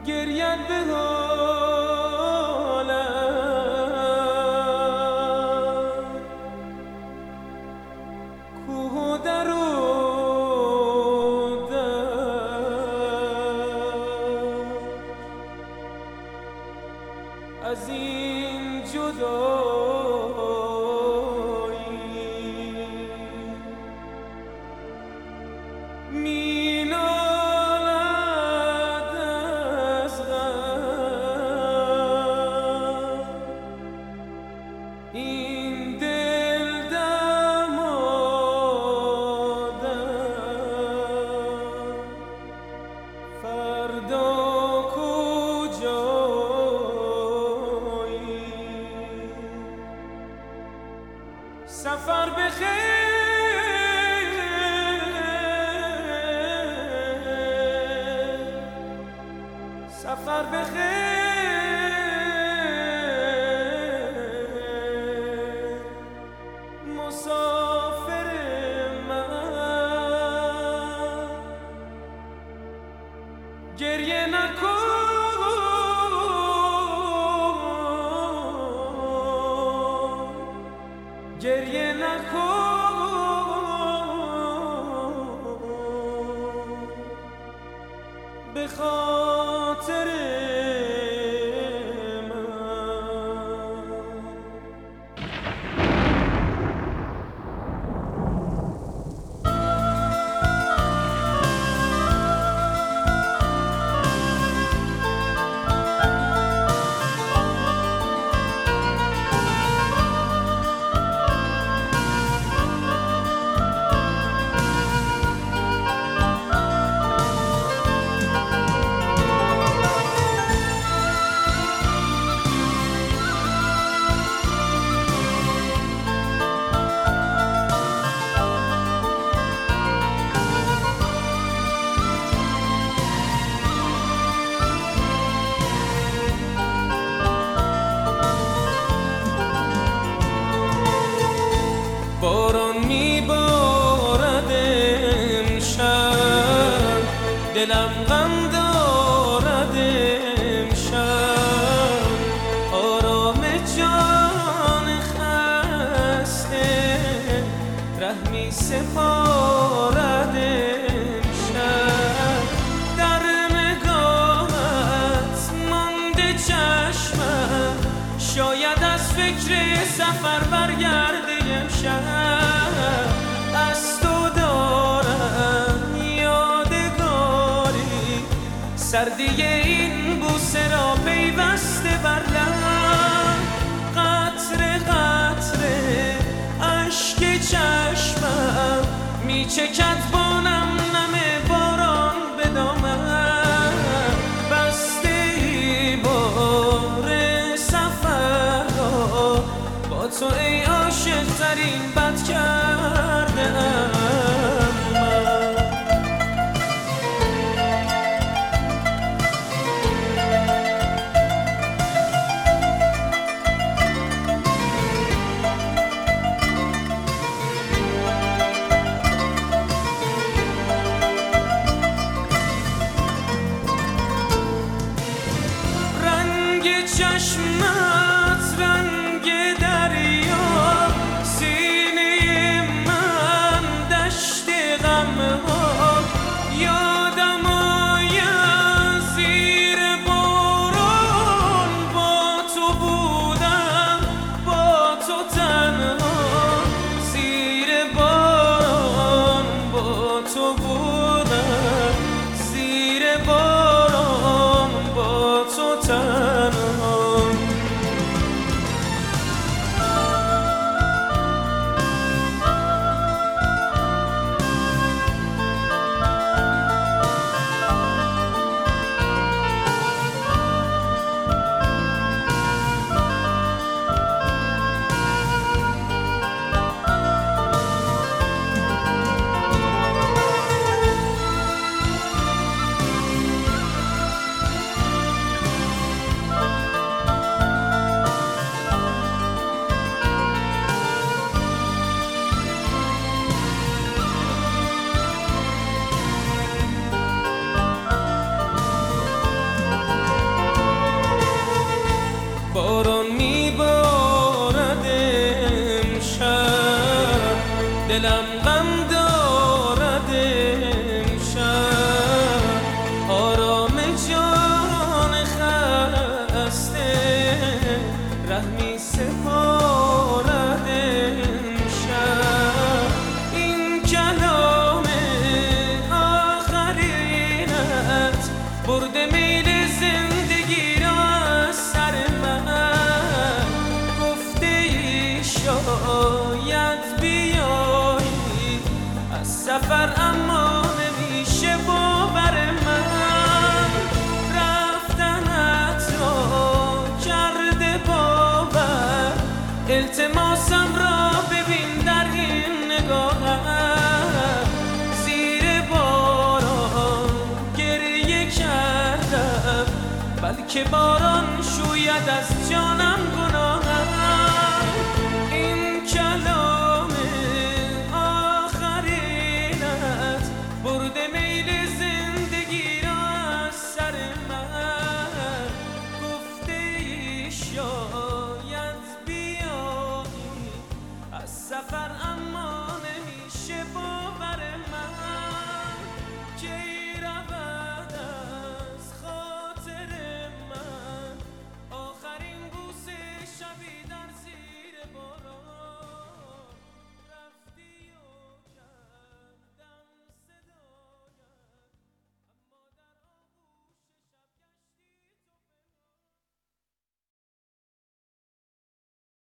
گریت به حالم کوه و در و از این جدایی می نالد از غم این دل دمادم فردا سفر بخیر سفر بخیر مسافر من گریه نکن گریه نکن به خاطر من باران میبارد امشب دلم غم دارد امشب آرام جان خسته رحمی سپارد امشب در نگاهت مانده چشمم شاید از فکر سفر برگرده امشب از تو دارم یادگاری سردی این بوسه را پیوسته بر لب قطره قطره اشک چشمم میچکد با نم نم باران به دامن بسته ای بار سفر را با تو ای عاشق ترین بد کرده ام دلم غم دارد امشب، آرام جان خسته رحمی سپارد امشب. این کلام آخرینت برده میل زندگی را از سر من، گفته ای شاید بیایی از سفر اما نمیشه باور من، رفتنت را کرده باور، التماسم را ببین در این نگاهم، زیر باران گریه کردم بلکه باران شوید از جانم گناه.